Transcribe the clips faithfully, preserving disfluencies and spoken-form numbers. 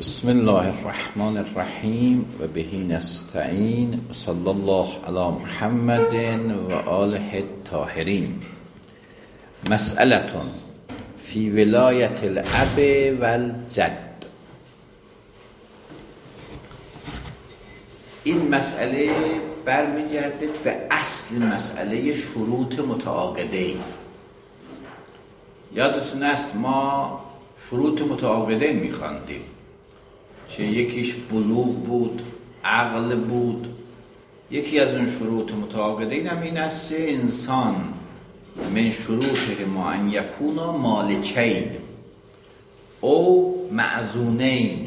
بسم الله الرحمن الرحیم و بهی نستعین و صلی الله علی محمد و آله الطاهرین. مسئلتون فی ولایت الاب و الجد. این مسئله برمیگرده به اصل مسئله شروط متعاقدین. یادتون است ما شروط متعاقدین میخواندیم که یکیش بلوغ بود، عقل بود. یکی از اون شروط متعاقدین هم این است انسان من شروط ما ان یکون مالکین او معزونین.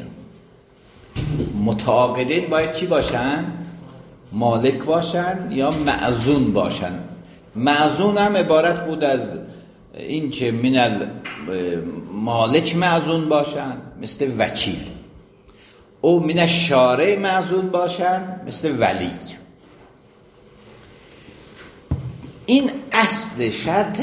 متعاقدین باید چی باشن؟ مالک باشن یا معزون باشن. معزون هم عبارت بود از این که من مالک معزون باشن مثل وکیل، او من الشارع معزون باشن مثل ولی. این اصل شرط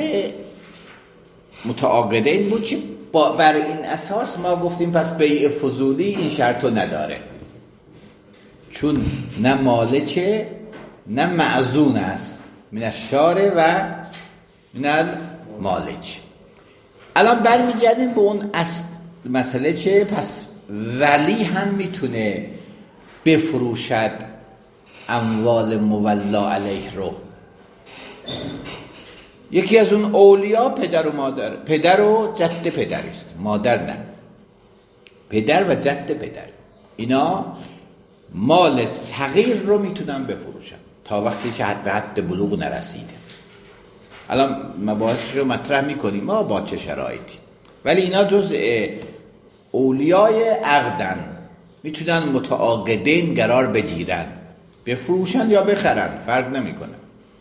متعاقدین بود که بر این اساس ما گفتیم پس بیع فضولی این شرطو نداره، چون نه مالکه نه معزون است، من الشارع و من المالک. الان برمیگردیم به اون اصل مسئله چه؟ پس ولی هم میتونه بفروشد اموال مولا علیه رو. یکی از اون اولیا پدر و مادر، پدر و جد پدر است، مادر نه. پدر و جد پدر اینا مال صغیر رو میتونن بفروشن تا وقتی که حد به حد بلوغ نرسیده. الان مباحثش رو مطرح میکنیم ما با چه شرایطی، ولی اینا جزء اولیای عقدن، میتونن متعاقدین قرار بگیرن، بفروشن یا بخرن، فرق نمیکنه،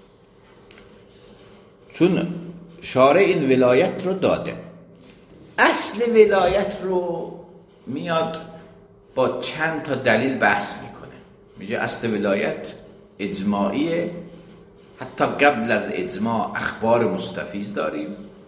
چون شارع این ولایت رو داده. اصل ولایت رو میاد با چند تا دلیل بحث میکنه. میگه اصل ولایت اجماعیه، حتی قبل از اجماع اخبار مستفیض داریم،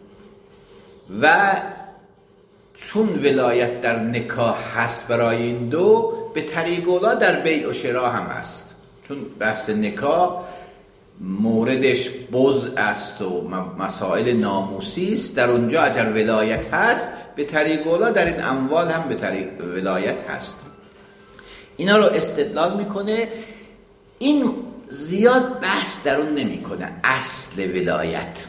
و چون ولایت در نکاح هست برای این دو، به طریق اولا در بیع و شراء هم هست، چون بحث نکاح موردش بضع است و مسائل ناموسی است، در اونجا اگر ولایت هست به طریق اولا در این اموال هم به طریق ولایت هست. اینا رو استدلال میکنه. این زیاد بحث در اون نمی کنه. اصل ولایت،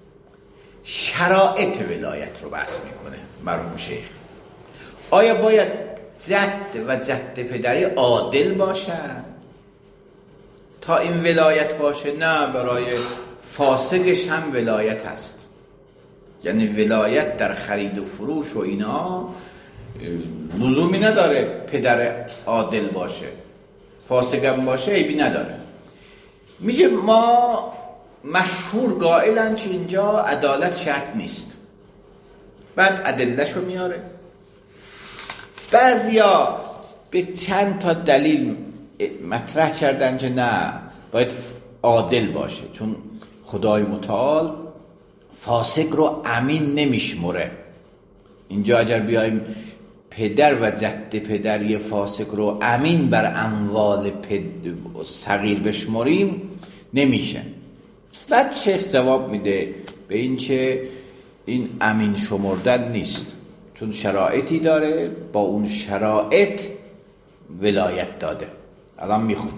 شرایط ولایت رو بحث میکنه مرحوم شیخ. آیا باید جد و جد پدری عادل باشن تا این ولایت باشه؟ نه، برای فاسقش هم ولایت هست. یعنی ولایت در خرید و فروش و اینا لزومی نداره پدر عادل باشه، فاسق هم باشه عیبی نداره. میگه ما مشهور قائلن که اینجا عدالت شرط نیست. بعد ادله‌شو میاره. بعضیا به چند تا دلیل مطرح کردن که نه، باید عادل باشه، چون خدای متعال فاسق رو امین نمیشمره. اینجا اگر بیایم پدر و جد پدر یه فاسق رو امین بر اموال صغیر بشمریم نمیشه. بعد شیخ جواب میده به این که این امین شمردن نیست، چون شرایطی داره، با اون شرایط ولایت داده. الان میخون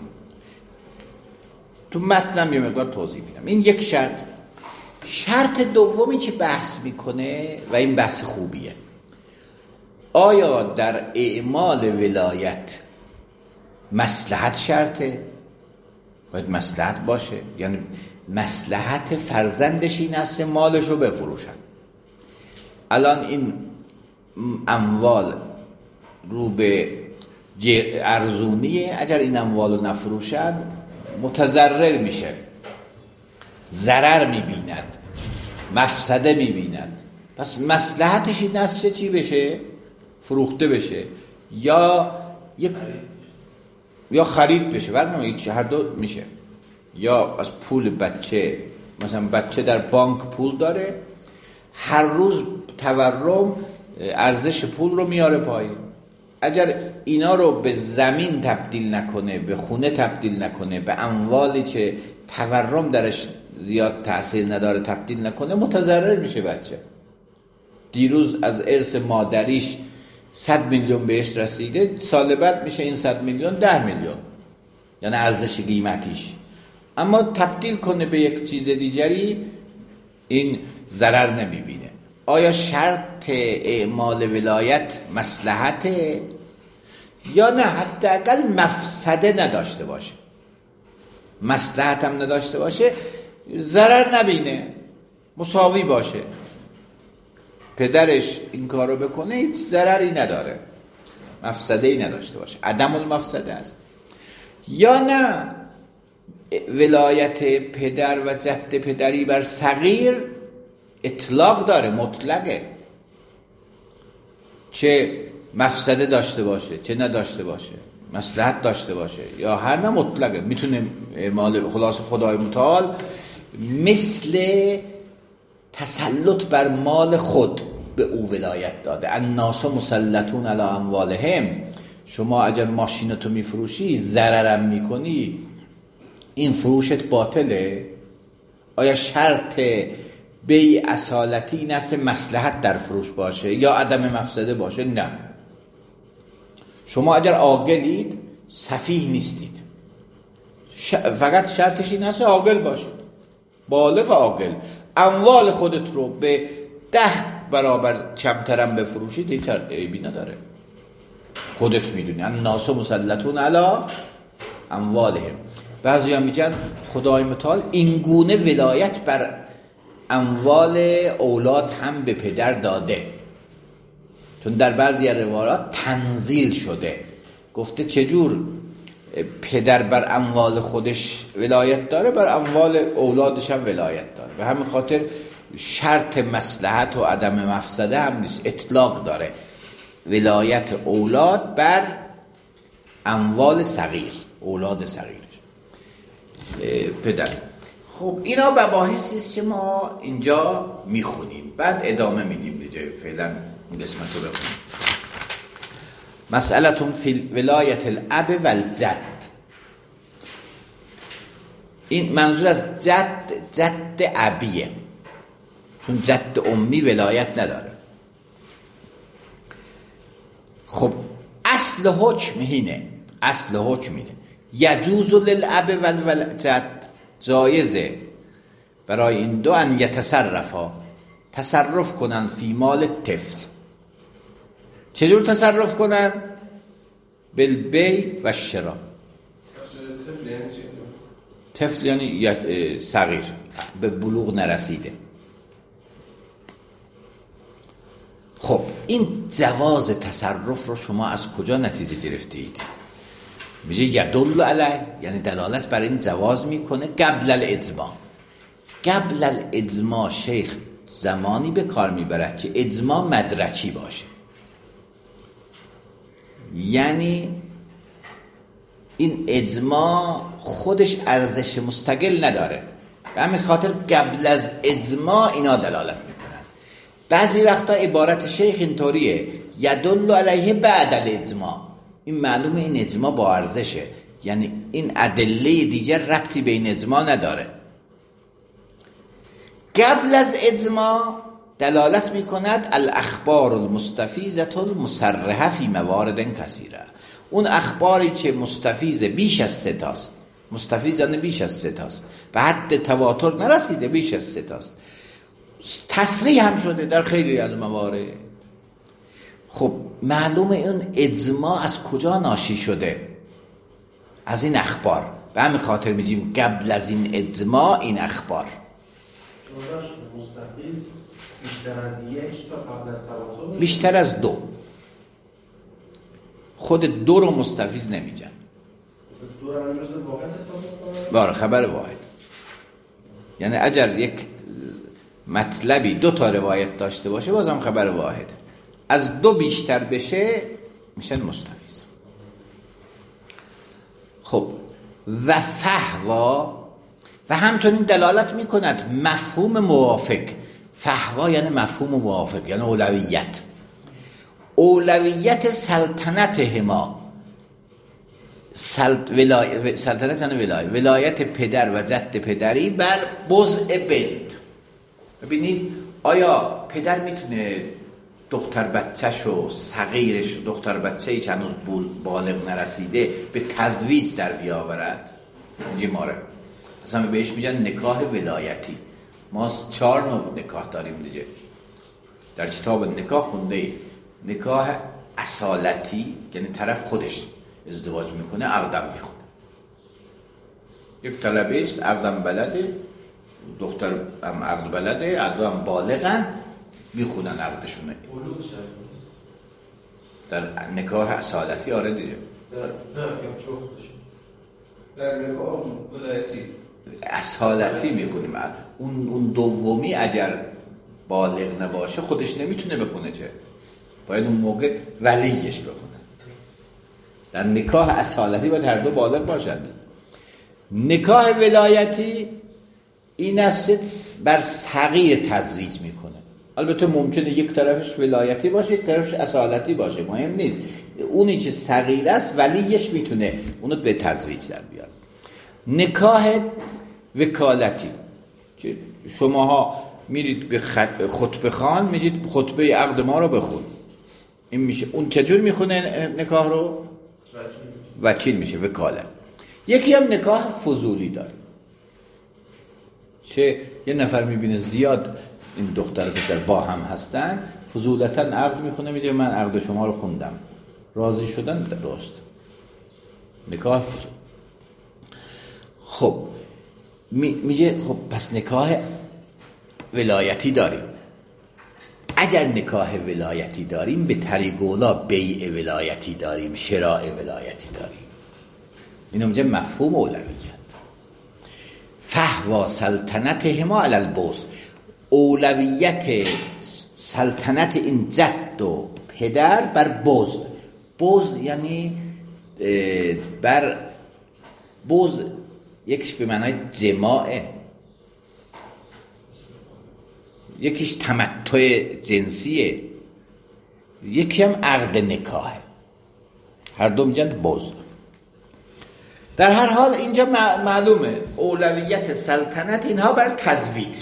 تو متنم یه مقدار توضیح میدم. این یک شرط. شرط دومی که بحث میکنه و این بحث خوبیه، آیا در اعمال ولایت مصلحت شرطه؟ باید مصلحت باشه، یعنی مصلحت فرزندش این است مالش رو بفروشن. الان این اموال رو به ارزونیه، اگر این اموال رو نفروشن متضرر میشه، ضرر میبیند، مفسده میبیند. پس مصلحتش این است چی بشه؟ فروخته بشه یا یک یا خرید بشه، برنامه هر دو میشه. یا از پول بچه، مثلا بچه در بانک پول داره، هر روز تورم ارزش پول رو میاره پایین، اگر اینا رو به زمین تبدیل نکنه، به خونه تبدیل نکنه، به اموالی که تورم درش زیاد تأثیر نداره تبدیل نکنه، متضرر میشه بچه. دیروز از ارث مادریش صد میلیون بهش رسیده، سال بعد میشه این صد میلیون ده میلیون، یعنی ارزش قیمتیش. اما تبدیل کنه به یک چیز دیگری، این ضرر نمیبینه. آیا شرط اعمال ولایت مصلحته یا نه حداقل مفسده نداشته باشه؟ مصلحت هم نداشته باشه، ضرر نبینه، مساوی باشه. پدرش این کارو بکنه هیچ ضرری نداره، مفسده ای نداشته باشه، عدم المفسده است. یا نه ولایت پدر و جد پدری بر صغیر اطلاق داره، مطلقه، چه مفسده داشته باشه چه نداشته باشه، مصلحت داشته باشه یا هر نه، مطلقه، میتونه مال خلاص خدای متعال مثل تسلط بر مال خود به او ولایت داده. الناس مسلطون علی اموالهم. شما اگر ماشینتو میفروشی ضررم میکنی، این فروشت باطله؟ آیا شرط بیع اصالتی این است مصلحت در فروش باشه یا عدم مفسده باشه؟ نه. شما اگر عاقلید سفیه نیستید، ش... فقط شرطش این است عاقل باشید، بالغ عاقل. اموال خودت رو به ده برابر کمترم بفروشید هیچ عیبی نداره. خودت میدونی الناس مسلطون علی اموالهم. بعضیا میگن خدای متعال این گونه ولایت بر اموال اولاد هم به پدر داده، چون در بعضی روایات تنزیل شده، گفته چجور پدر بر اموال خودش ولایت داره، بر اموال اولادش هم ولایت داره. به همین خاطر شرط مصلحت و عدم مفسده هم نیست، اطلاق داره، ولایت اولاد بر اموال صغیر، اولاد صغیرش پدر. خب اینا مباحثی است که ما اینجا میخونیم، بعد ادامه میدیم دیگه. فعلا این قسمت رو بخونیم. مسئلتون فی ولایت الاب و الجد. این منظور از جد جد ابیه، چون جد امی ولایت نداره. خب اصل حکم اینه، اصل حکم اینه یجوز للاب و الجد، جایزه برای این دو ان یتصرفا، تصرف کنن فی مال طفل. چجور تصرف کنن؟ بالبیع و شرا. طفل یعنی صغیر، به بلوغ نرسیده. خب این جواز تصرف رو شما از کجا نتیجه گرفتید؟ میگه یدل علیه، یعنی دلالت بر این جواز میکنه قبل الاجماع. قبل الاجماع شیخ زمانی به کار میبرد که اجماع مدرکی باشه، یعنی این اجماع خودش ارزش مستقل نداره، به همین خاطر قبل از اجماع اینا دلالت میکنن. بعضی وقتا عبارت شیخ اینطوریه یدل علیه بعد الاجماع، این معلومه این اجماع با ارزشه، یعنی این ادله دیگر ربطی به این اجماع نداره. قبل از اجماع دلالت میکند الاخبار المستفیضه المصرحه فی موارد کثیره، اون اخباری که مستفیض بیش از سه تاست، مستفیض یعنی بیش از سه تاست، به حد تواتر نرسیده، بیش از سه تاست، تصریح هم شده در خیلی از موارد. خب معلومه اون اجماع از کجا ناشی شده؟ از این اخبار. به همین خاطر میگیم قبل از این اجماع این اخبار. مستفیض بیشتر از یک تا قبل از تواتر، بیشتر از دو. خود دو رو مستفیض نمیگن. دو رو جز واحد حساب میکنن؟ باره خبر واحد. یعنی اگر یک مطلبی دو تا روایت داشته باشه بازم خبر واحد، از دو بیشتر بشه میشن مستفیض. خب و فحوا، و همچنین دلالت میکند مفهوم موافق. فحوا یعنی مفهوم موافق، یعنی اولویت. اولویت سلطنت هما سلط ولای... سلطنت یعنی ولایت ولایت پدر و جد پدری بر بضع بنت. ببینید آیا پدر میتونه دختر بچه‌ش و صغیرش دختر بچه‌ای که هنوز بالغ نرسیده به تزویج در بیاورد؟ اینجا ماره اصلا بهش میگن نکاح ولایتی. ما چهار نوع نکاح داریم دیگه، در کتاب نکاح خونده اید. نکاح اصالتی یعنی طرف خودش ازدواج میکنه، عقدم میخونه. یک طلبه است، عقدم بلده، دختر هم عقد بلده، عقد هم بالغن، میخونن عقدشونه. در نکاح اصالتی آره دیگه. در نه یا جفتشون در نکاح ولایتی اصالتی میخونیم. اون اون دومی اگر بالغ نباشه خودش نمیتونه بخونه، چه باید اون موقع ولیش بخونه. در نکاح اصالتی باید هر دو بالغ باشند. نکاح ولایتی این است بر صغیر تزویج میکنه. البته ممکنه یک طرفش ولایتی باشه یک طرفش اصالتی باشه، مهم نیست. اونی که صغیر است ولیش میتونه اونو به تزویج در بیاره. نکاح وکالتی که شماها میرید به خطبه خان میگید خطبه عقد ما رو بخون، این میشه. اون چجور میخونه نکاح رو؟ وکیل میشه، وکالت. یکی هم نکاح فضولی داره چه یه نفر میبینه زیاد این دختر پسر با هم هستن، فضولتا عقد میخونه، میگه من عقد شما رو خوندم، راضی شدن، درست. نکاح فضول. خب میگه خب پس نکاح ولایتی داریم. اگر نکاح ولایتی داریم به طریق اولا بیع ولایتی داریم، شراء ولایتی داریم. اینو میگه مفهوم اولویت. فهوا سلطنت هما علی البوز، اولویت سلطنت این جد و پدر بر بوز. بوز یعنی بر بوز یکیش به معنای جماعه، یکیش تمتع جنسیه، یکی هم عقد نکاحه. هر دو میگن بوز. در هر حال اینجا معلومه اولویت سلطنت اینها بر تزویج.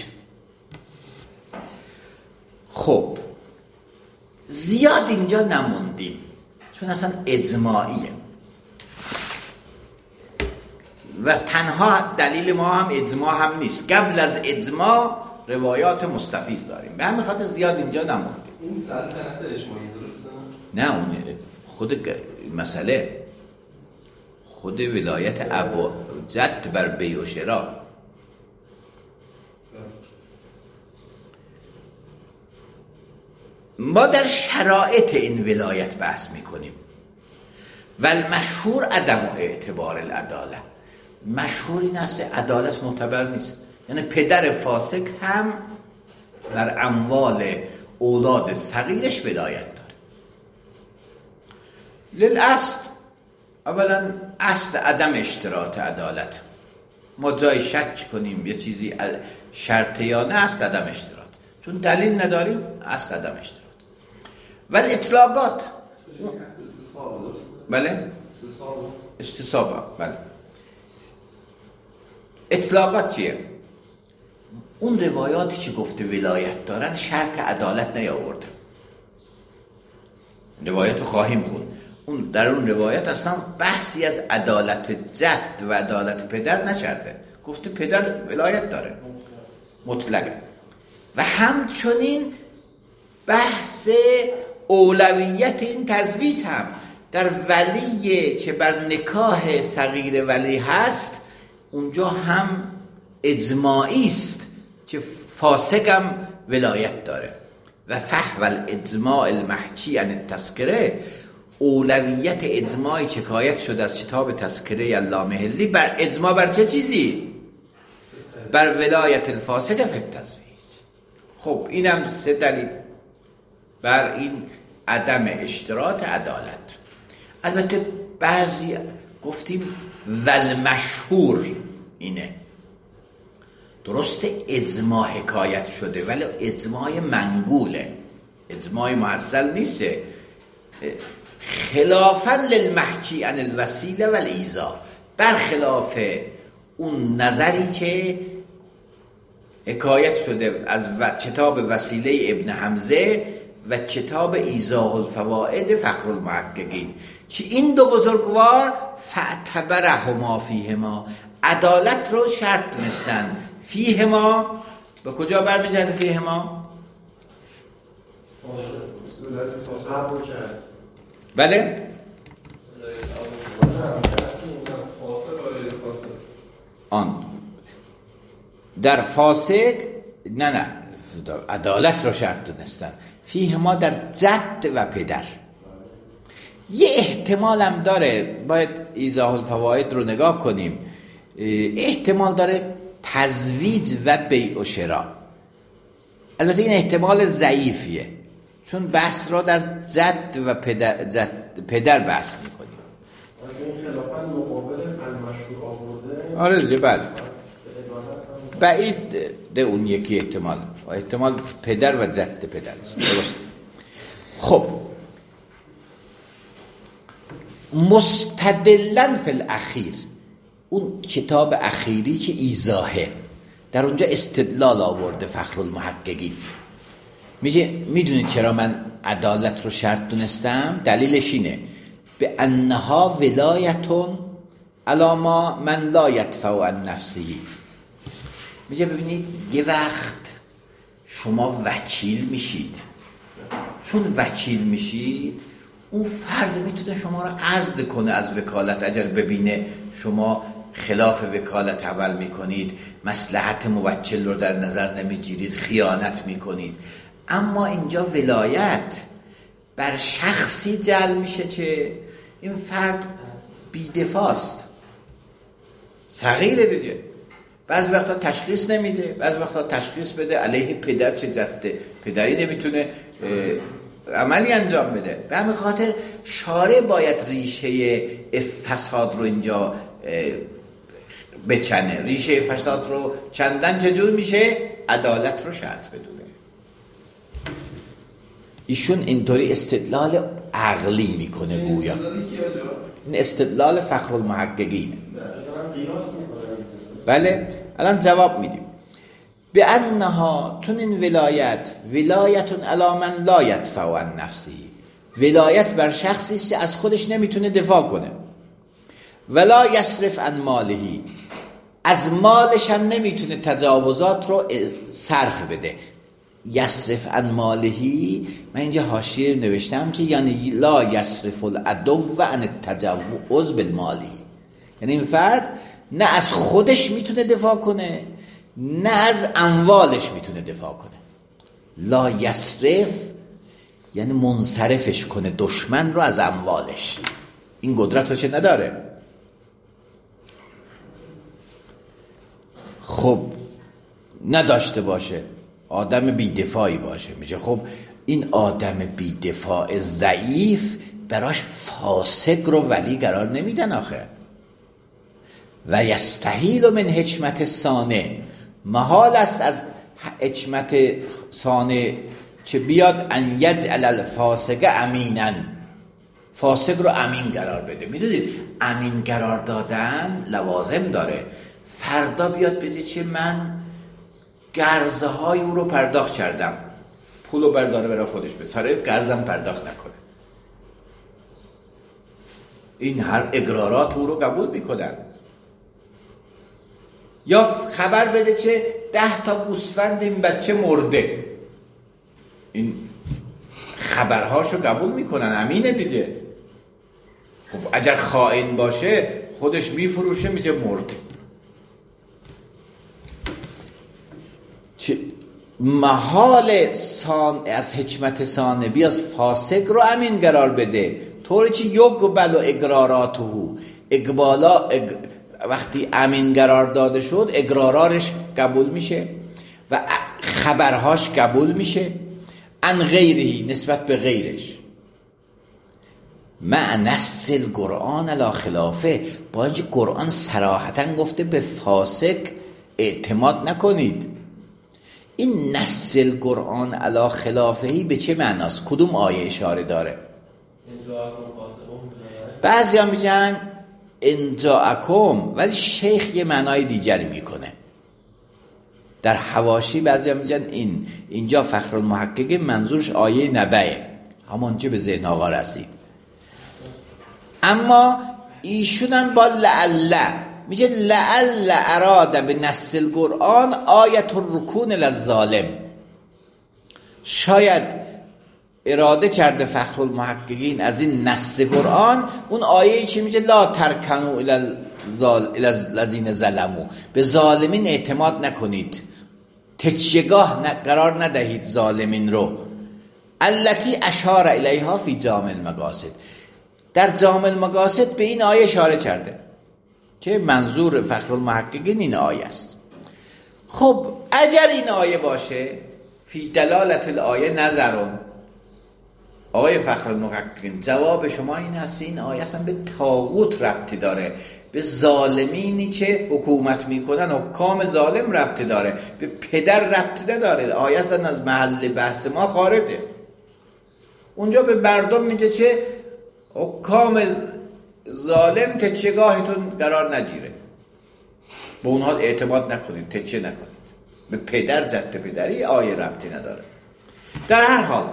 خب زیاد اینجا نموندیم چون اصلا اجماعیه و تنها دلیل ما هم اجماع هم نیست. قبل از اجماع روایات مستفیض داریم، به همین خاطر زیاد اینجا نموندیم. این سلطنت اجماعی درسته؟ نه، اون خود مسئله خود ولایت ابا جد بر بیع و شراء. ما در شرایط این ولایت بحث میکنیم و المشهور عدم اعتبار العداله. مشهور این است عدالت معتبر نیست، یعنی پدر فاسق هم بر اموال اولاد صغیرش ولایت داره. للاصل اولا اصل عدم اشتراط عدالت. ما جای شک کنیم یه چیزی شرطه یا نه، اصل عدم اشتراط، چون دلیل نداریم اصل عدم اشتراط. ولی اطلاقات بله استصواب بله اطلاقات چیه؟ اون روایاتی که گفته ولایت دارن شرط عدالت نیاورده. روایت خواهیم خوند. اون در اون روایت اصلا بحثی از عدالت جد و عدالت پدر نشرده، گفته پدر ولایت داره مطلقا. و همچنین بحث اولویت این تزویج هم در ولی که بر نکاح صغیر ولی هست، اونجا هم اجماعی است که فاسق هم ولایت داره. و فحو الاجماع المحکی عن التذکره، اولویت اجماعی که حکایت شده از کتاب تذکره علامه حلی بر اجماع بر چه چیزی؟ بر ولایت الفاسق فی التزویج. خب اینم سه دلیل بر این عدم اشتراط عدالت. البته بعضی گفتیم والمشهور اینه، درست اجماع حکایت شده ولی اجماع منقوله، اجماع محصل نیسته. خلافا للمحکی عن الوسیله و الایذا، برخلاف اون نظری که حکایت شده از کتاب وسیله ابن حمزه و کتاب ایضاح الفوائد فخر المحققین، چی این دو بزرگوار فاعتبرهما فیهما، عدالت رو شرط دونستن، فیهما به کجا برمیگرده؟ فیهما بله آن در فاسق، نه نه عدالت رو شرط دونستن، فیهما در جد و پدر. یه احتمال هم داره، باید ایضاح الفوائد رو نگاه کنیم، احتمال داره تزویج و بیع و شراء. البته این احتمال ضعیفیه، چون بحث را در جد و پدر, جد پدر بحث میکنیم. خلافاً مقابل المشهور آورده. آره دیگه بله. بعید ده اون یکی احتمال، احتمال پدر و جد پدر است. درست. خب مستدلن فی الاخیر، اون کتاب اخیری که ایضاحه، در اونجا استدلال آورده فخر المحققین. میگه میدونید چرا من عدالت رو شرط دونستم؟ دلیلش اینه به انها ولایتون علی ما من لا یدفع عن نفسه. میگه ببینید یه وقت شما وکیل میشید، چون وکیل میشید اون فرد میتونه شما رو عزل کنه از وکالت اگر ببینه شما خلاف وکالت عمل میکنید، مصلحت موکل رو در نظر نمیگیرید، خیانت میکنید. اما اینجا ولایت بر شخصی جعل میشه که این فرد بی‌دفاع است، صغیره دیگه، بعض وقتا تشخیص نمیده، بعض وقتا تشخیص بده علیه پدر چه جد پدری نمیتونه عملی انجام بده. به همین خاطر شارع باید ریشه فساد رو اینجا بچنه. ریشه فساد رو چندن چجور میشه؟ عدالت رو شرط بدونه. ایشون اینطوری استدلال عقلی میکنه گویا. این استدلال فخر المحققینه. بله الان جواب میدیم. به انها، چون این ولایت ولایتون علی من لا یدفع عن نفسی، ولایت بر شخصی است از خودش نمیتونه دفاع کنه. ولا یصرف عن مالهی، از مالش هم نمیتونه تجاوزات رو صرف بده. یصرف عن مالهی، من اینجا حاشیه نوشتم که یعنی لا یصرف العدو عن التجاوز بالمالی، یعنی این فرد نه از خودش میتونه دفاع کنه نه از اموالش میتونه دفاع کنه. لا یصرف یعنی منصرفش کنه دشمن رو از اموالش، این قدرت رو چه نداره. خب نداشته باشه، آدم بی‌دفاعی باشه، میشه خب این آدم بی‌دفاع ضعیف براش فاسق رو ولی قرار نمیدن آخه. و یستحیل من حکمت صانع، محال است از حکمت صانع چه بیاد ان یجعل الفاسق امینا، فاسق رو امین قرار بده. میدونید امین قرار دادن لوازم داره. فردا بیاد بده چه من قرضه های او رو پرداخت کردم، پول رو برداره برای خودش بساره، قرضم پرداخت نکنه، این هر اقرارات او رو قبول میکنن. یا خبر بده چه ده تا گوسفند این بچه مرده، این خبرهاشو قبول میکنن، امینه دیگه. خب اگر خائن باشه خودش میفروشه میگه مرده. چه محال سان از حکمت سانه بیاز فاسق رو امین قرار بده، طوری که یقبل اقراراته، اقبالا اق... وقتی امین قرار داده شد اقرارارش قبول میشه و خبرهاش قبول میشه، ان غیری نسبت به غیرش. مع نص القرآن علی خلافه، با اینکه قرآن صراحتا گفته به فاسق اعتماد نکنید. این نص القرآن علی خلافهی به چه معناست؟ کدوم آیه اشاره داره؟ بعضی هم میگن انجاءکم، ولی شیخ یه معنای دیگری میکنه. در حواشی بعضی هم میگن این اینجا فخرالمحققین منظورش آیه نبعه، همونجا به ذهن آقا رسید. اما ایشون هم با لعل میگه لعل اراد به نص القرآن آیت الرکون للظالم، شاید اراده کرده فخرالمحققین از این نص قرآن اون آیه‌ای که میگه لا ترکنوا الی الذین ظلموا، به ظالمین اعتماد نکنید، تکیهگاه قرار ندهید ظالمین رو. التی اشار الیها فی جامع المقاصد، در جامع المقاصد به این آیه اشاره کرده که منظور فخرالمحققین این آیه است. خب اگر این آیه باشه فی دلالت الآیه نظرون، آقای فخرالمحققین جواب شما این هست این آیه اصلا به طاغوت ربطی داره، به ظالمینی که حکومت میکنن، حکام ظالم ربطی داره، به پدر ربطی نداره. آیه اصلا از محل بحث ما خارجه. اونجا به مردم میگه که حکام ظالم تچگاهتون قرار نگیره، به اونها اعتماد نکنید، تچه نکنید، به پدر جد پدری آیه ربطی نداره. در هر حال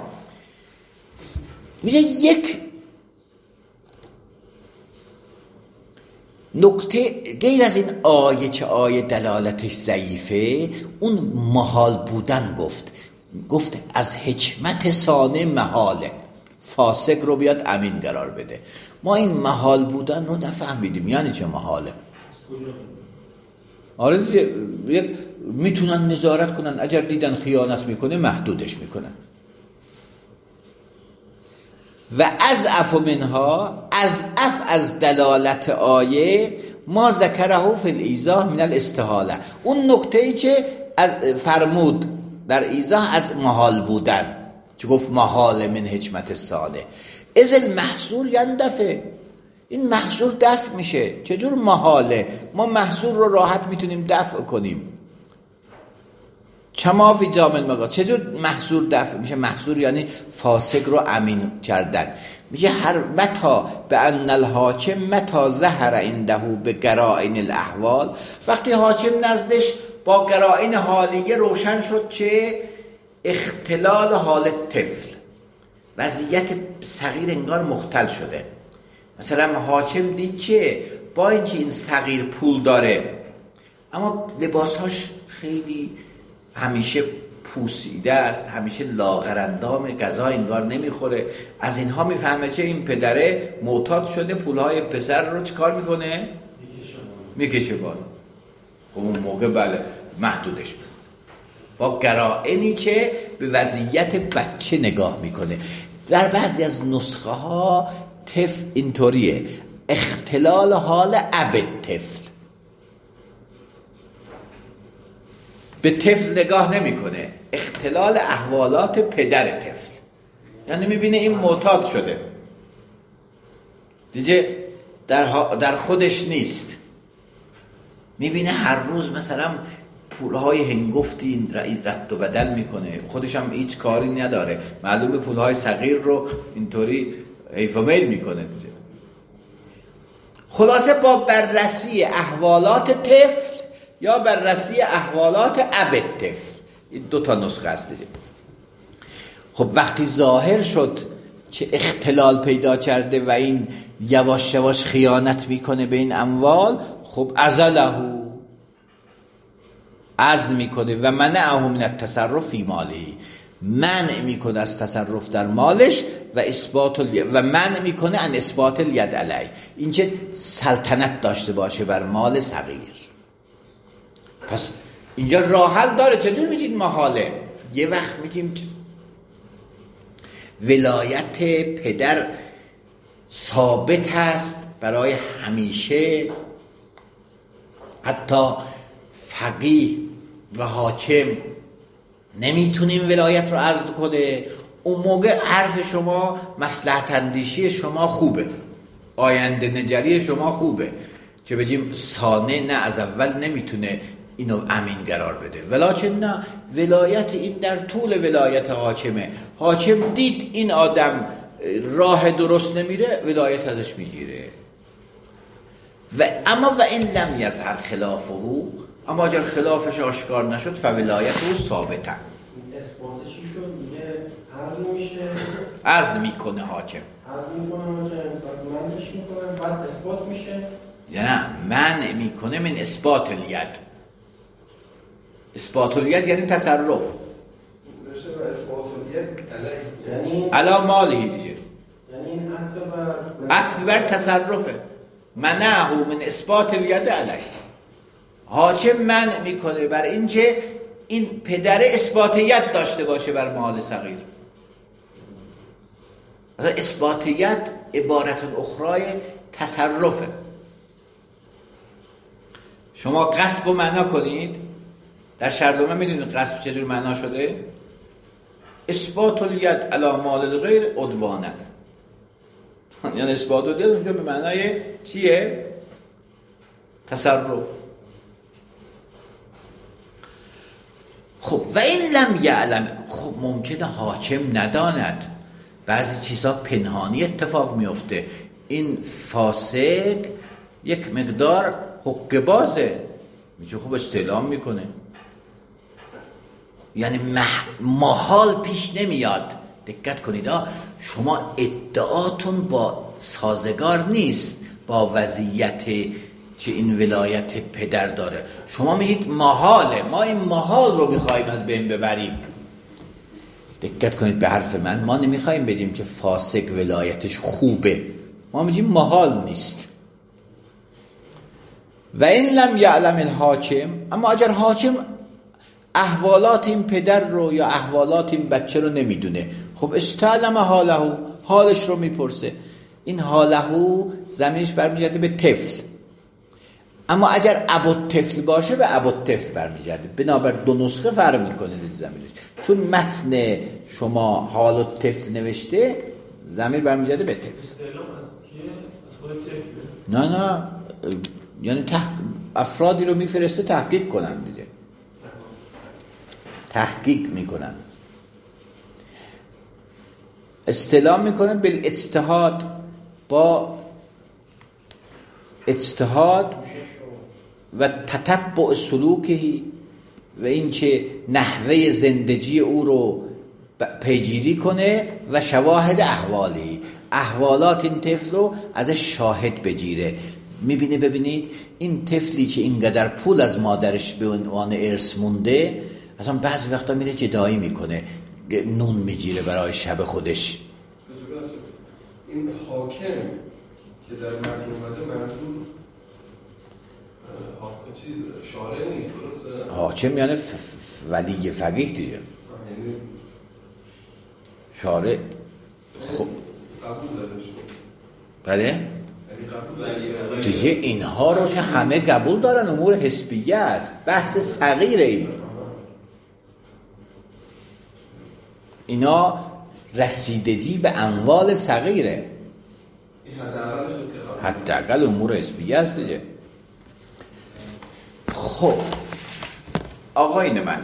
میگه یک نکته غیر از این آیه که آیه دلالتش ضعیفه، اون محال بودن گفت گفت از حکمت صانع محاله، فاسق رو بیاد امین قرار بده. ما این محال بودن رو نفهمیدیم یعنی چه محاله. آره دیگه، میتونن نظارت کنن، اگر دیدن خیانت میکنه محدودش میکنن. و از اف منها، از اف از دلالت آیه ما ذکره فی الایضاح من الاستحاله، اون نکته‌ای که از فرمود در ایضاح از محال بودن، چه گفت محال من حکمت صانع، از المحظور یندفع، این محظور دفع میشه. چجور محاله؟ ما محظور رو راحت میتونیم دفع کنیم. کما فی جامع المقاصد، چجور محظور دفع میشه؟ محظور یعنی فاسق رو امین کردن. میگه هر متا به ان الحاکم متا ظهر عنده به قرائن الاحوال، وقتی حاکم نزدش با قرائن حالیه روشن شد که اختلال حال طفل، وضعیت صغیر انگار مختل شده. مثلا حاکم دید که با اینکه این صغیر پول داره اما لباسهاش خیلی همیشه پوسیده است، همیشه لاغرندام، غذا انگار نمیخوره، از اینها میفهمه چه این پدره معتاد شده پولهای پسر رو چیکار میکنه؟ میکشه بالا. خب اون موقع بله محدودش میکنه با قرائنی که به وضعیت بچه نگاه میکنه. در بعضی از نسخه ها طفل اینطوریه، اختلال حال اب طفل، به طفل نگاه نمیکنه، اختلال احوالات پدر طفل، یعنی میبینه این معتاد شده دیگه، در, در خودش نیست، میبینه هر روز مثلا پولهای هنگفتی رد و بدل میکنه، خودش هم هیچ کاری نداره، معلومه پولهای صغیر رو اینطوری حیف و میل میکنه دیگه. خلاصه با بررسی احوالات طفل یا بررسی احوالات اب طفل، این دو تا نسخه است دیگه. خب وقتی ظاهر شد که اختلال پیدا کرده و این یواش یواش خیانت میکنه به این اموال، خب ازله عزل میکنه و منعه من التصرف فی ماله، منع میکنه از تصرف در مالش و اثبات الید، و منع میکنه ان اثبات الید علی، اینکه سلطنت داشته باشه بر مال صغیر. پس اینجا راه حل داره. چطور میگید محاله؟ یه وقت میگیم ولایت پدر ثابت هست برای همیشه، حتی فقیه و حاکم نمیتونیم ولایت رو عزل کنه. اون موقع حرف شما، مصلحت اندیشی شما خوبه، آینده نگری شما خوبه، که بگیم صانع نه از اول نمیتونه اینو امین قرار بده، ولیکن نه، ولایت این در طول ولایت حاکمه. حاکم دید این آدم راه درست نمیره ولایت ازش میگیره. و اما و این لم یظهر خلافه، اما اگر خلافش آشکار نشد فولایته ثابته. اثباتش شد میگه عزم میشه، عزم میکنه حاکم، عزم میکنه حاکم، بعد منش میکنه، بعد اثبات میشه. نه منع میکنه من اثبات الید. اثبات الید یعنی تصرف. نوشته به اثبات الید علیه، یعنی علا مالی دیگه، یعنی این عطف بر عطف بر تصرفه. منعه من اثبات الید علیه، حاکم منع میکنه بر این که این پدر اثبات ید داشته باشه بر مال صغیر. مثلا اثبات ید عبارت اخرای تصرفه. شما غصب رو معنا کنید، در شرطنامه میدونید غصب چجور معنا شده؟ اثبات الید علی مال الغیر عدوانا، یعنی اثبات الید اونجا به معنای چیه؟ تصرف. خب و این لم یعلم، خب ممکنه حاکم نداند، بعضی چیزها پنهانی اتفاق میفته. این فاسق یک مقدار حقه بازه، میشه خوب استعلام میکنه، یعنی مح... محال پیش نمیاد. دقت کنید ها، شما ادعاتون با سازگار نیست با وضعیت که این ولایت پدر داره. شما میگید محاله، ما این محال رو میخواییم از بین ببریم. دقت کنید به حرف من، ما نمیخواییم بگیم که فاسق ولایتش خوبه، ما میگیم محال نیست. و این لم یعلم الحاکم، اما اگر حاکم احوالات این پدر رو یا احوالات این بچه رو نمیدونه، خب استعلم حاله، حالش رو میپرسه. این حاله زمینش برمیگرده به طفل، اما اگر ابو طفل باشه به ابو طفل برمیگرده. بنابر دو نسخه فرق میکنه زمینش، چون متن شما حال و طفل نوشته، ضمیر برمیگرده به طفل. استعلام از کیه؟ از خود طفل؟ نه نه، یعنی تح... افرادی رو میفرسته تحقیق کنن دیگه، تحقیق میکنن. استعلام میکنه بالاجتهاد، با اجتهاد و تتبع سلوکهی، و این که نحوه زندگی او رو پیگیری کنه، و شواهد احوالی، احوالات این طفل رو ازش شاهد بگیره. میبینه ببینید این طفلی که اینقدر پول از مادرش به عنوان ارث مونده، اصلا بعضی وقتا میره جدایی میکنه، نون میگیره برای شب خودش. این حاکم که در متن اومده منظور چیز شارع نیست، درسته؟ حاکم یعنی ف... ف... ولی فقیه دیگه، شارع. خب قبول داره شما؟ بله دیگه اینها رو که همه قبول دارن، امور حسبیه است، بحث صغیره. ای اینا رسیدگی به اموال صغیره، حداقل امور حسبیه است دیگه. خب آقایون من،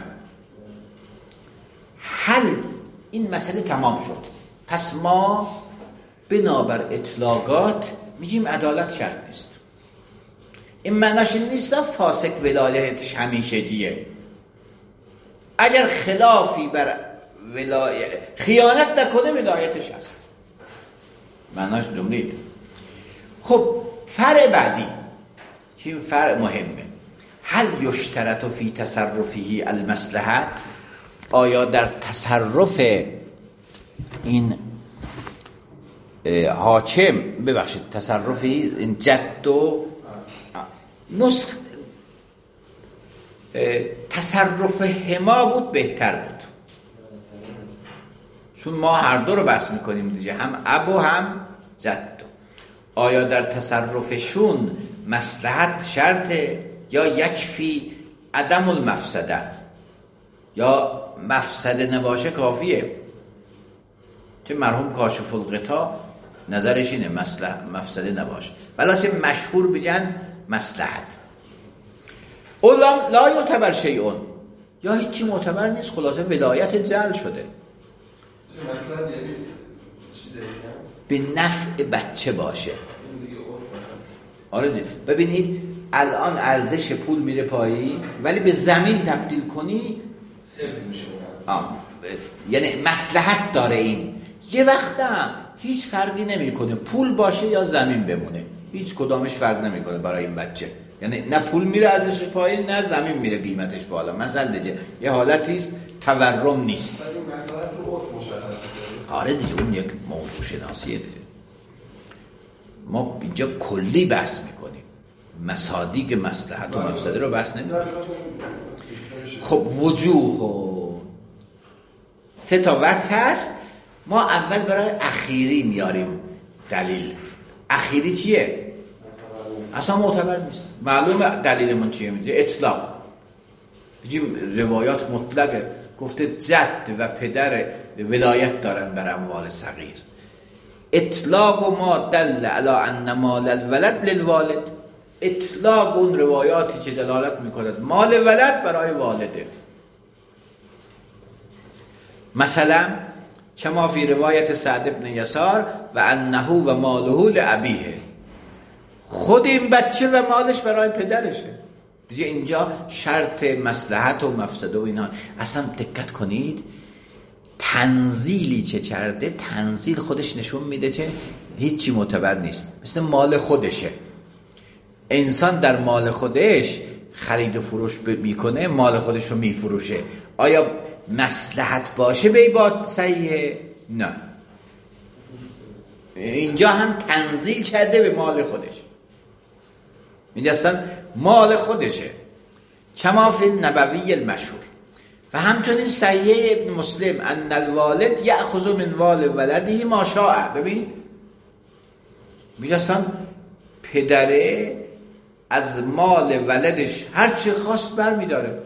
حل این مسئله تمام شد. پس ما بنابر اطلاقات میگیم عدالت شرط نیست. این معناش این نیست فاسق ولایتش همیشگیه. اگر خلافی بر ولایت خیانت نکنه ولایتش هست، معناش جمله. خب فرع بعدی که فرع مهمه، هل یشترط فی تصرفه المصلحت، آیا در تصرف این حاکم، ببخشید تصرفی این جد و نسخ تصرف هما بود بهتر بود، چون ما هر دو رو بحث میکنیم دیگه، هم ابو هم جد. آیا در تصرفشون مصلحت شرطه یا یکفی عدم المفسده، یا مفسده نباشه کافیه؟ که مرحوم کاشف الغطا نظرش اینه مفسده نباشه، ولی مشهور بگن مصلحت. اولم لا یعتبر شیئون، یا هیچی معتبر نیست، خلاصه ولایت جعل شده. مصلحت یعنی به نفع بچه باشه. آره دی. ببینید الان ارزش پول میره پایین ولی به زمین تبدیل کنی حفظ میشه. یعنی مصلحت داره این. یه وقتا هیچ فرقی نمیکنه پول باشه یا زمین بمونه، هیچ کدامش فرق نمیکنه برای این بچه. یعنی نه پول میره ارزشش پایین نه زمین میره قیمتش بالا. مثلا دیگه یه حالتی است تورم نیست. ولی مسئله رو عرف مشخص کنه. آره دیگه اون یک موضوع شناسیه دیگه. ما اینجا کلی بحث میکنیم، مصادیق مصلحت و مفسده رو بحث نمیکنیم. خب وجوه و سه تا وجه هست. ما اول برای اخیری میاریم دلیل. اخیری چیه؟ اصلا معتبر نیست. معلومه دلیلمون چیه؟ میگه اطلاق. بگیم روایات مطلقه، گفته جد و پدر ولایت دارن بر اموال صغیر. اطلاق و ما دل علی ان مال الولد للوالد. اطلاق اون روایاتی که دلالت میکند مال ولد برای والده. مثلا کما فی روایت سعد بن یسار و انه و ماله لابیه. خود این بچه و مالش برای پدرشه دیگه. اینجا شرط مصلحت و مفسده و اینا. اصلا دقت کنید تنزیلی چه کرده، تنزیل خودش نشون میده که هیچی معتبر نیست، مثل مال خودشه. انسان در مال خودش خرید و فروش میکنه، مال خودش رو میفروشه. آیا مصلحت باشه به عباد صحیحه؟ نه. اینجا هم تنزیل کرده به مال خودش. اینجا اصلا مال خودشه. کما فی النبوی المشهور. و همچنین صحیح ابن مسلم ان الوالد یأخذ من مال ولده ما شاء. ببین میگه اصلا پدره از مال ولدش هر چی خواست برمیداره.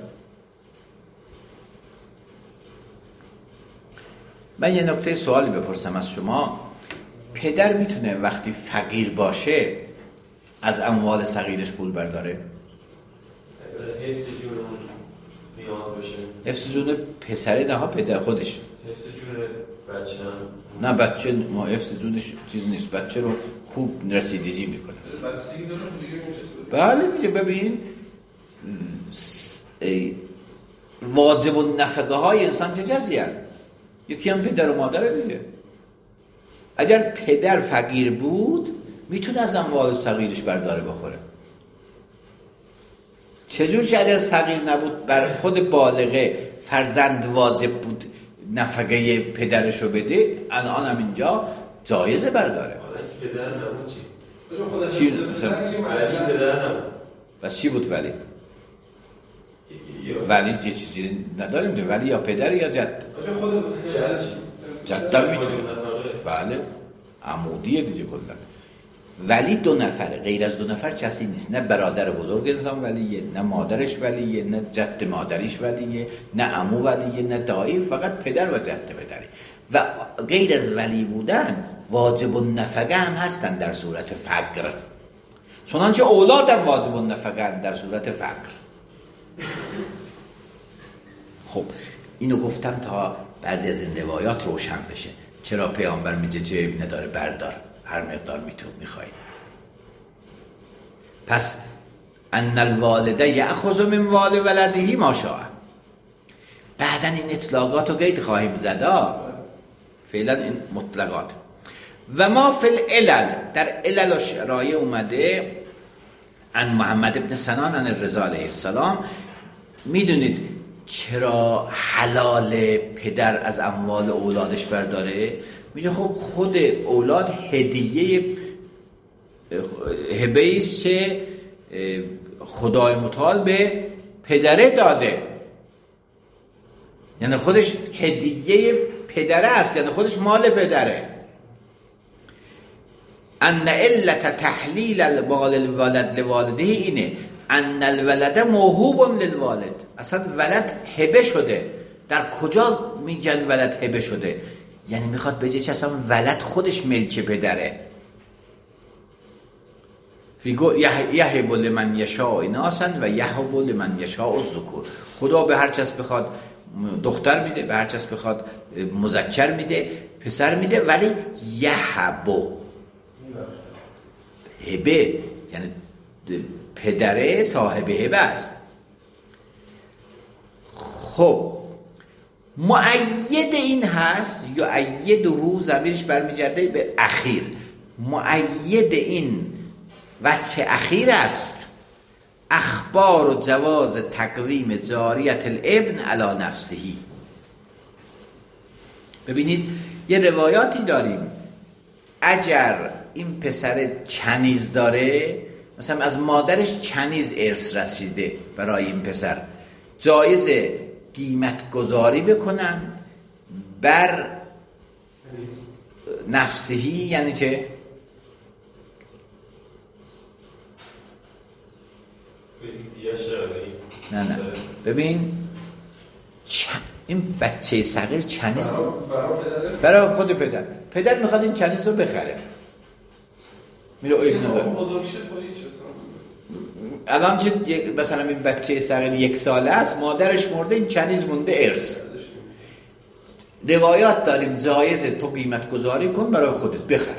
من یه نکته سوالی بپرسم از شما. پدر میتونه وقتی فقیر باشه از اموال صغیرش پول برداره؟ حفظ جون نیاز باشه. حفظ جون پسره نه ها، پدر خودش. حفظ جون بچه هم. نه بچه ما حفظ جونش چیز نیست، بچه رو خوب رسیدگی میکنه. بستگی داره دیگه میشه. بله دیگه. ببین واجب النفقه های انسان چه چیزی هست؟ یکی هم پدر و مادره دیگه. اگر پدر فقیر بود میتونه از اموال صغیرش برداره بخوره. چجور که اگر صغیر نبود بر خود بالغه فرزند واجب بود نفقه پدرشو بده، الان هم اینجا جایزه برداره. حالا پدر نبود چی؟ چی مثلا ولی پدر نبود. بس چی بود ولی؟ ولی یه چیزی نداریم ده. ولی یا پدر یا جد. خود جد چی؟ جدم میتونه. بله عمودیه دیگه کلا. ولی دو نفره، غیر از دو نفر کسی نیست. نه برادر بزرگ انسان ولیه، نه مادرش ولیه، نه جد مادریش ولیه، نه عمو ولیه، نه دایی. فقط پدر و جد پدری. و غیر از ولی بودن واجب النفقه هم هستن در صورت فقر. چنانچه اولاد هم واجب النفقه در صورت فقر. خب اینو گفتم تا بعضی از این روایات روشن بشه. چرا پیامبر میگه چه نداره بردار، هر مقدار میتون میخوای. پس ان الوالده یأخذ من مال ولده ما شاء. بعدن این اطلاقات رو قید خواهیم زدا. فعلا این مطلقات. و ما فی العلل، در علل و شرایع اومده ان محمد ابن سنان ان الرضا علیه السلام. میدونید چرا حلال پدر از اموال اولادش برداره؟ میگه خب خود اولاد هدیه هبه است که خدای متعال به پدره داده. یعنی خودش هدیه پدره است، یعنی خودش مال پدره. ان علت تحلیل المال الولد لوالده اینه ان الولد موهوب للوالد. اصلا ولد هبه شده. در کجا میگن ولد هبه شده؟ یعنی میخواد بگه که اصلا ولد خودش ملک پدره. فیگو یهب لمن یشاء اناثا و یهب لمن یشاء الذکور. خدا به هر کس بخواد دختر میده، به هر کس بخواد مذکر میده. پسر میده ولی یهبو هبه، یعنی پدره صاحب هبه است. خب مؤید این هست یا ایده ضمیرش برمیگرده به اخیر، مؤید این وجه اخیر است اخبار و جواز تقویم جاریت الابن علی نفسهی. ببینید یه روایاتی داریم اگر این پسر چنیز داره، مثلا از مادرش چنیز ارث رسیده، برای این پسر جایزه قیمت گذاری بکنن بر نفسهی. یعنی چه؟ نه نه ببین چ... این بچه صغیر چنیز برای خود پدر، پدر میخواد این چنیز رو بخره، میره اوی الان که مثلا این بچه صغیر یک ساله است، مادرش مرده، این چنیز مونده ارث. روایات داریم جایزه تو قیمت گذاری کن برای خودت بخر،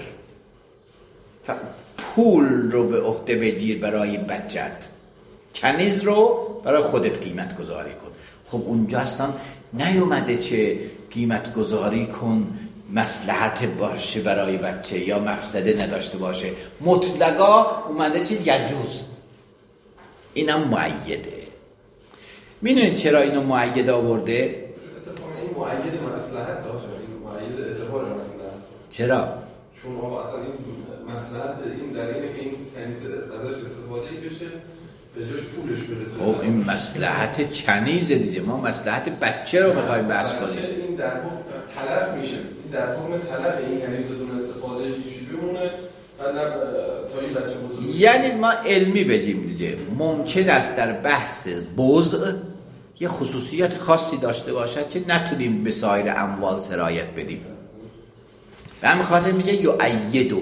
پول رو به عهده بگیر برای این بچت، کنیز رو برای خودت قیمت گذاری کن. خب اونجا اصلا نیومده چه قیمت گذاری کن مصلحت باشه برای بچه یا مفسده نداشته باشه، مطلقا اومده چه یجوز. اینم مؤیده. میدونید چرا اینو مؤید آورده؟ اتفاقا این مؤید مصلحت باشه، این مؤید اعتبار مصلحت. چرا؟ چون آقا اصلا این مصلحت این در اینه که این کنیز ازش استفاده بشه به جاش پولش برسه. خب این مصلحت چنیزه دیگه، ما مصلحت بچه رو میخوایم بحث کنیم. این در حکم تلف میشه، این در حکم تلف این کنیز بدون استفاده هیچی بمونه و نه تا این بچه بزرگ. یعنی ما علمی بگیم دیگه، ممکن است در بحث بضع یه خصوصیات خاصی داشته باشد که نتونیم به سایر اموال سرایت بدیم. به همین خاطر میگه یؤیده.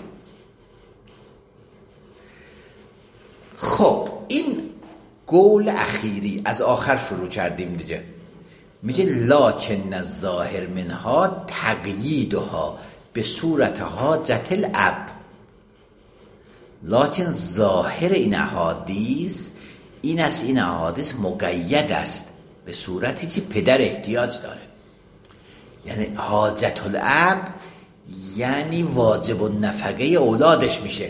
خب این قول اخیری از آخر شروع کردیم دیگه، میگه لکن الظاهر منها تقییدها به صورت حاجت الاب. لکن ظاهر این احادیث این است، این احادیث مقید است به صورتی که پدر احتیاج داره. یعنی حاجت الاب یعنی واجب النفقه اولادش میشه.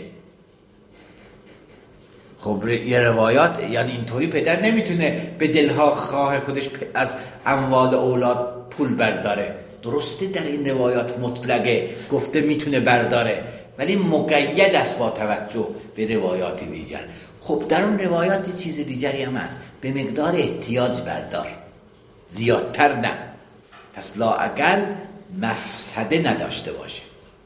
خب یه روایات یعنی اینطوری پدر نمیتونه به دلها خواه خودش از اموال اولاد پول برداره. درسته در این روایات مطلقه گفته میتونه برداره، ولی مقید است با توجه به روایات دیگر. خب در اون روایات چیز دیگری هم هست، به مقدار احتیاج بردار، زیادتر نه. پس لااقل مفسده نداشته باشه.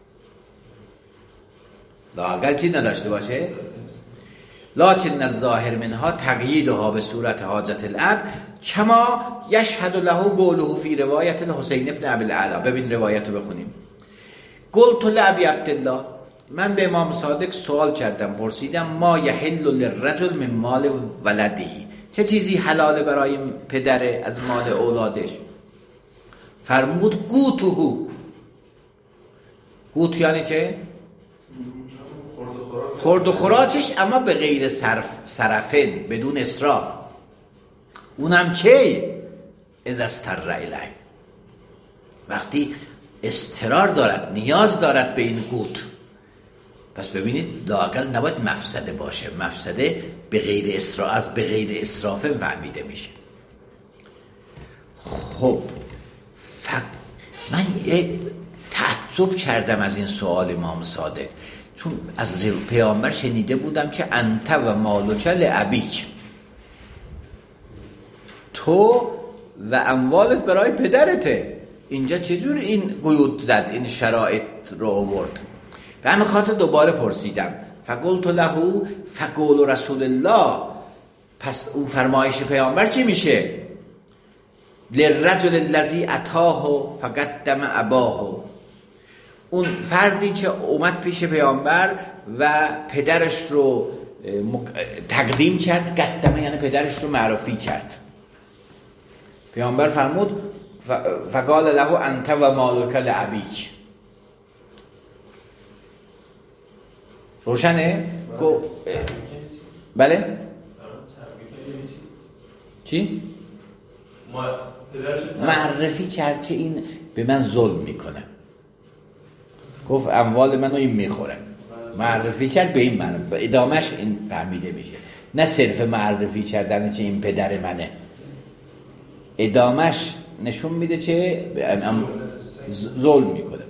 لااقل چی نداشته باشه؟ لکن الظاهر منها تقییدها به صورت حاجت الاب کما یشهد له قوله فی روایت الحسین ابن ابی الاعلی. ببین روایت رو بخونیم. قلت لابی عبدالله، من به امام صادق سوال کردم، پرسیدم ما یحل للرجل من مال ولده، چه چیزی حلاله برای پدر از مال اولادش؟ فرمود قوته. قوت یعنی چه؟ خورد و خوراکش، اما به غیر صرف صرفن، بدون اسراف. اونم چه؟ از استر الیه، وقتی استرار دارد، نیاز دارد به این قوت. پس ببینید لااقل نباید مفسده باشه، مفسده به غیر اسراف، از به غیر اسراف فهمیده میشه. خب ف... من تعجب کردم از این سوال امام صادق، چون از پیامبر شنیده بودم که انت و مالک لابیک، تو و اموالت برای پدرته. اینجا چجور این قیود زد، این شرایط رو آورد؟ به همین خاطر دوباره پرسیدم. فقلت له فقول رسول الله، پس اون فرمایش پیامبر چی میشه؟ للرجل الذی اتاه فقدم اباه، اون فردی که اومد پیش پیامبر و پدرش رو تقدیم کرد، قدمه یعنی پدرش رو معرفی کرد. پیامبر فرمود فقال له انت و مالک لابیک. روشنه؟ گو بله؟ چی؟ معرفی کرد که این به من ظلم میکنه، گفت اموال منو این میخوره، معرفی کرد به این من، ادامش این فهمیده میشه، نه صرف معرفی کردن چه این پدر منه، ادامش نشون میده چه ظلم میکنه.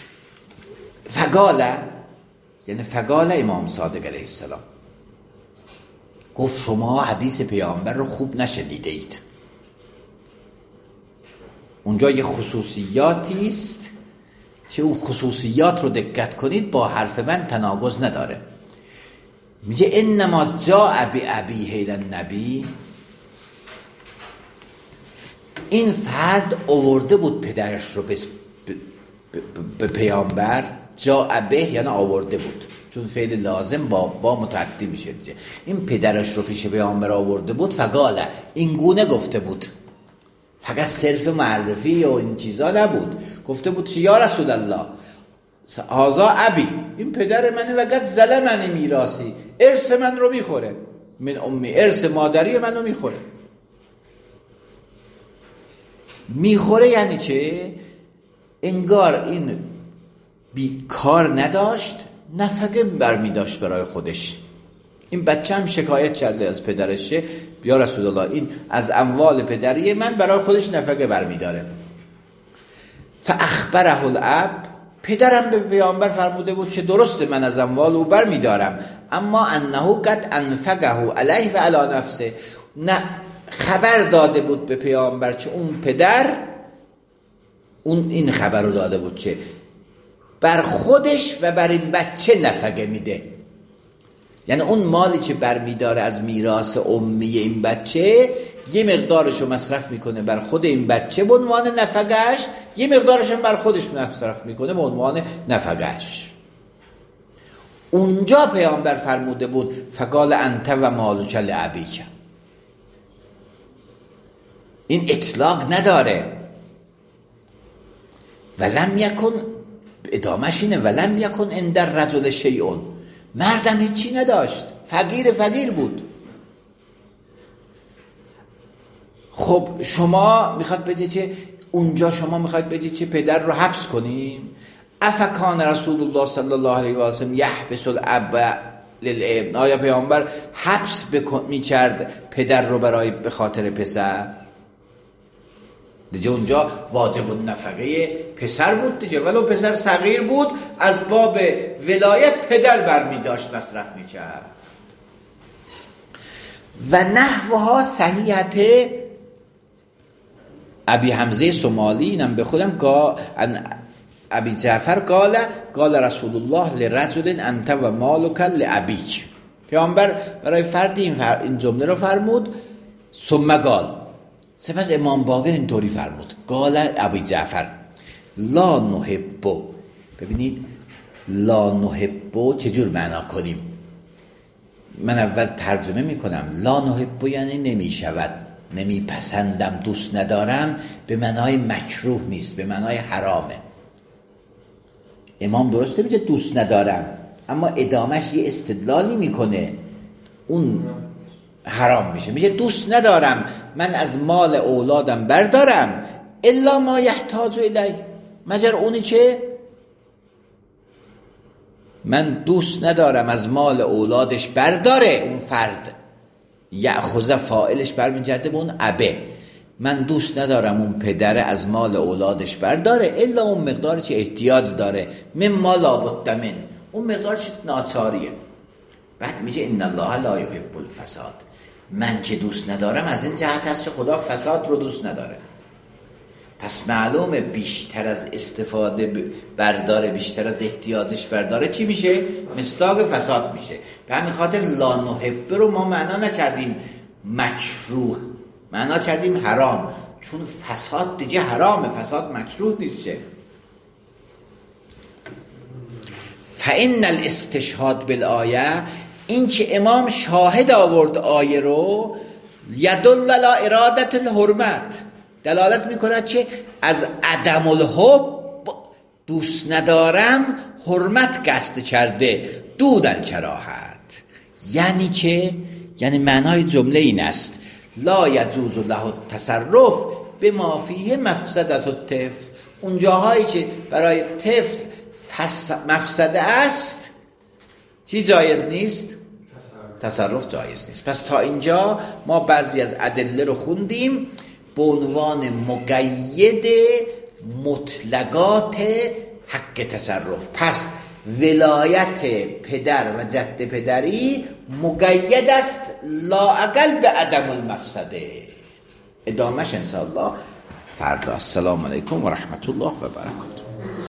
فقاله یعنی فقاله امام صادق علیه السلام گفت شما حدیث پیامبر رو خوب نشنیده اید. اونجا یه خصوصیاتی است چه اون خصوصیات رو دقت کنید با حرف من تناقض نداره. میگه انما جاء بابیه الی النبی، این فرد آورده بود پدرش رو به, به پیامبر. جاء به یعنی آورده بود، چون فعل لازم با با متعدی میشه. این پدرش رو پیش پیامبر آورده بود. فقاله این گونه گفته بود، فقط صرف معرفی و این چیزا نبود، گفته بود چی یا رسول الله هذا ابی، این پدر منه و قد ظلمنی میراثی، ارث من رو میخوره، من امی، ارث مادری منو میخوره. میخوره یعنی چه؟ انگار این بی کار نداشت، نفقه برمی داشت برای خودش. این بچه هم شکایت کرده از پدرشه، یا رسول الله این از اموال پدری من برای خودش نفقه برمی داره. فاخبره الاب، پدرم به پیامبر فرموده بود چه درسته من از اموال او برمی دارم، اما انه قد انفقه علیه و علی نفسه، نه خبر داده بود به پیامبر چه اون پدر اون این خبر رو داده بود چه بر خودش و بر این بچه نفقه میده. یعنی اون مالی که برمیداره از میراث امی این بچه یه مقدارش رو مصرف میکنه بر خود این بچه به عنوان نفقهش، یه مقدارش هم بر خودش مصرف میکنه به عنوان نفقهش. اونجا پیامبر فرموده بود فقال انت و مالک لابیک، این اطلاق نداره. ولم یکن، ادامش اینه ولم یکن عند الرجل شیء، مردم هیچی نداشت، فقیر فقیر بود. خب شما میخواد بگید چه اونجا شما میخواد بگید چه پدر رو حبس کنیم؟ افکان رسول الله صلی الله علیه و سلم یحبس الاب للابن، آیا پیامبر حبس میکرد پدر رو برای به خاطر پسر؟ دیگه اونجا واجب النفقه پسر بود دیگه، ولو پسر صغیر بود از باب ولایت پدر برمی داشت مصرف می کرد. و نحوها صحیحت ابی حمزه سمالی، اینم به خودم قال ابی جعفر قال قال رسول الله لرجل انت و مالک لابیک، پیامبر برای فردی این, فر... این جمله رو فرمود. ثم قال، سپس امام باقر اینطوری فرمود قال ابی جعفر لا نحب، ببینید لا نحب چجور معنا کنیم؟ من اول ترجمه میکنم. لا نحب یعنی نمی شود، نمی پسندم، دوست ندارم، به معنای مکروه نیست، به معنای حرامه. امام درسته میگه دوست ندارم، اما ادامش یه استدلالی میکنه اون حرام میشه. میگه دوست ندارم من از مال اولادم بردارم الا ما یحتاج الیه، مگر اونی که من دوست ندارم از مال اولادش برداره اون فرد. یأخذ فاعلش برمیگرده به اون ابه، من دوست ندارم اون پدر از مال اولادش برداره الا اون مقداری که احتیاج داره، من ما لابد من، اون مقدارش ناچاریه. بعد میگه ان الله لا یحب الفساد، من که دوست ندارم از این جهت هست که خدا فساد رو دوست نداره. پس معلومه بیشتر از استفاده برداره، بیشتر از احتیاجش برداره، چی میشه؟ مصداق فساد میشه. به همین خاطر لا نحب رو ما معنا نکردیم مکروه، معنا کردیم حرام، چون فساد دیگه حرامه، فساد مکروه نیست. چه فإن الاستشهاد بالآیه، این که امام شاهد آورد آیه رو، یدل علی ارادت الحرمت، دلالت میکند چه؟ از عدم الحب دوست ندارم حرمت گست کرده دودن کراهت. یعنی چه؟ یعنی معنای جمله این است لا یجوز له التصرف بما فیه مفسدت الطفل. اون جاهایی که برای طفل مفسده است چی جایز نیست؟ تصرف جایز نیست. پس تا اینجا ما بعضی از ادله رو خوندیم به عنوان مقید مطلقات حق تصرف. پس ولایت پدر و جد پدری مقید است لااقل به عدم المفسده. ادامهش انشاءالله فردا. السلام علیکم و رحمت الله و برکاته.